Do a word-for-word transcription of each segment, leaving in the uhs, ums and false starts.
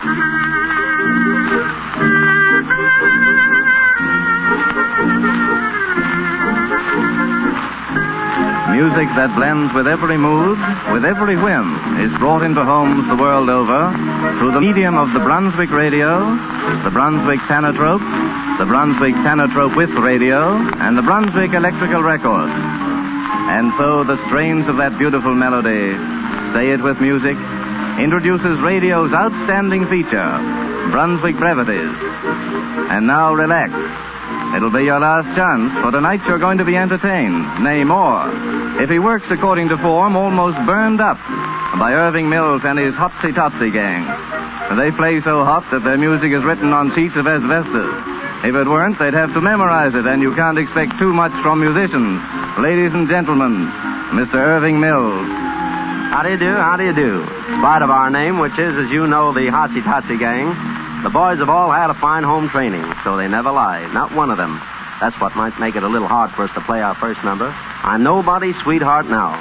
Music that blends with every mood, with every whim, is brought into homes the world over through the medium of the Brunswick radio, the Brunswick Tanatrope, the Brunswick Tanatrope with radio, and the Brunswick electrical record. And so the strains of that beautiful melody, Say It With Music, introduces radio's outstanding feature, Brunswick Brevities. And now relax. It'll be your last chance, for tonight you're going to be entertained, nay more. If he works according to form, almost burned up by Irving Mills and his Hotsy Totsy gang. They play so hot that their music is written on sheets of asbestos. If it weren't, they'd have to memorize it, and you can't expect too much from musicians. Ladies and gentlemen, Mister Irving Mills. How do you do? How do you do? In spite of our name, which is, as you know, the Hotsy Totsy gang, the boys have all had a fine home training, so they never lie. Not one of them. That's what might make it a little hard for us to play our first number. I'm Nobody's Sweetheart Now.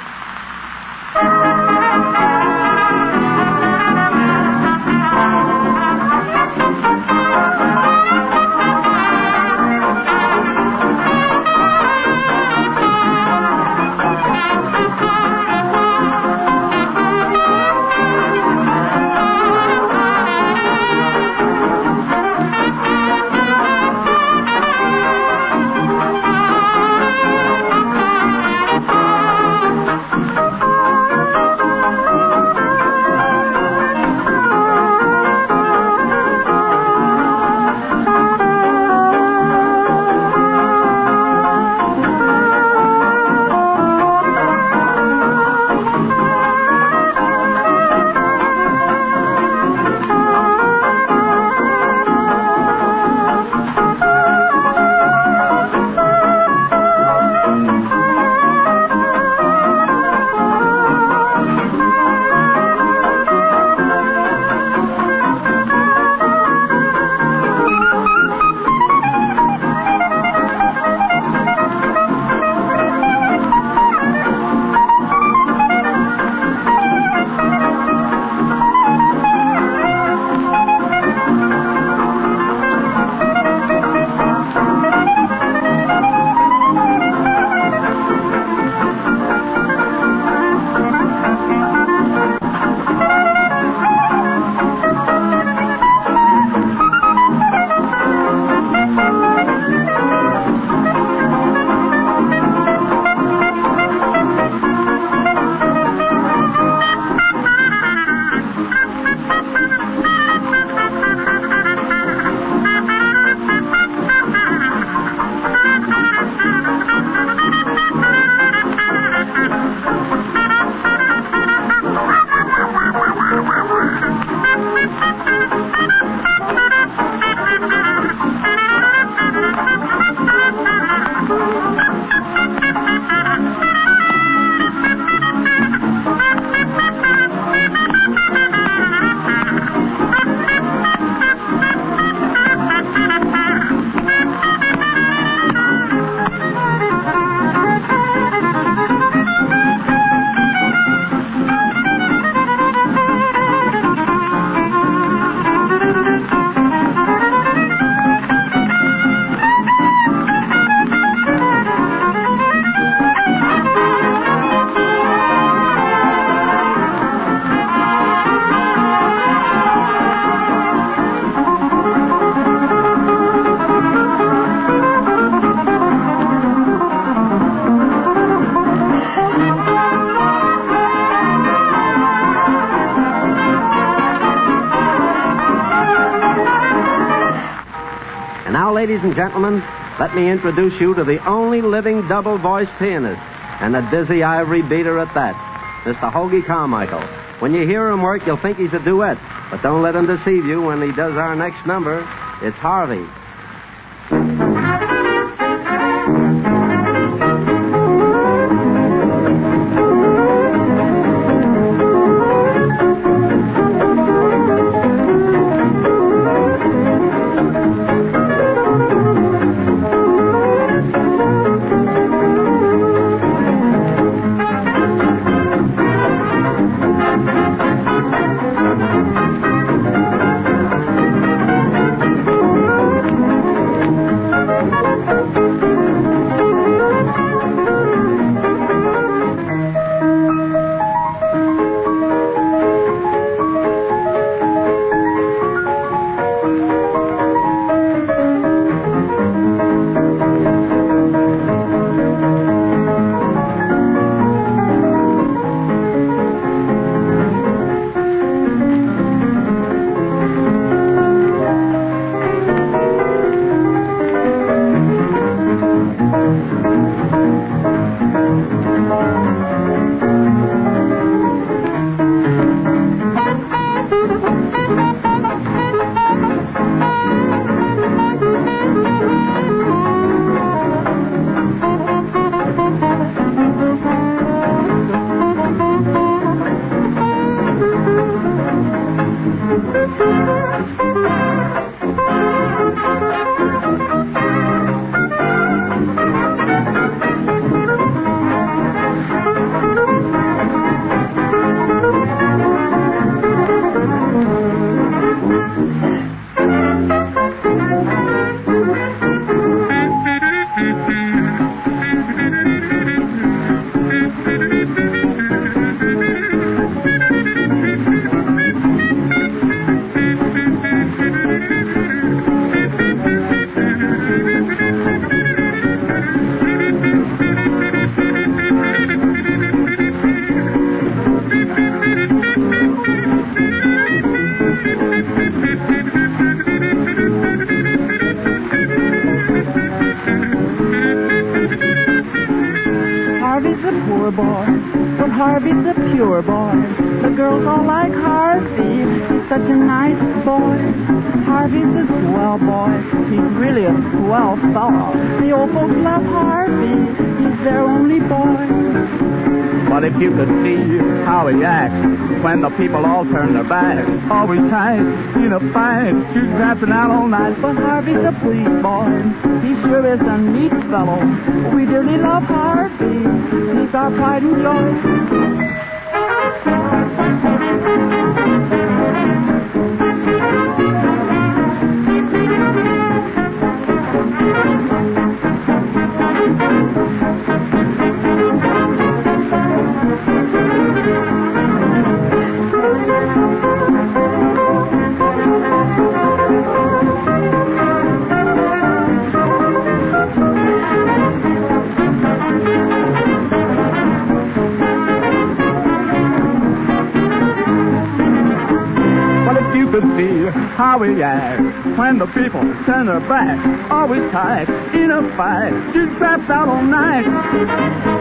Ladies and gentlemen, let me introduce you to the only living double-voiced pianist, and a dizzy ivory beater at that, Mister Hoagie Carmichael. When you hear him work, you'll think he's a duet, but don't let him deceive you. When he does our next number, it's Harvey. Harvey's a poor boy, but Harvey's a pure boy. The girls all like Harvey, he's such a nice boy. Harvey's a swell boy, he's really a swell fellow. The old folks love Harvey, he's their only boy. But if you could see how he acts when the people all turn their backs, always tight in a fight, shooting, rapping out all night. But Harvey's a pleased boy, he sure is a neat fellow. We dearly love Harvey, he's our pride and joy. Could see how he acts when the people turn their back, always tight in a fight, just trapped out all night.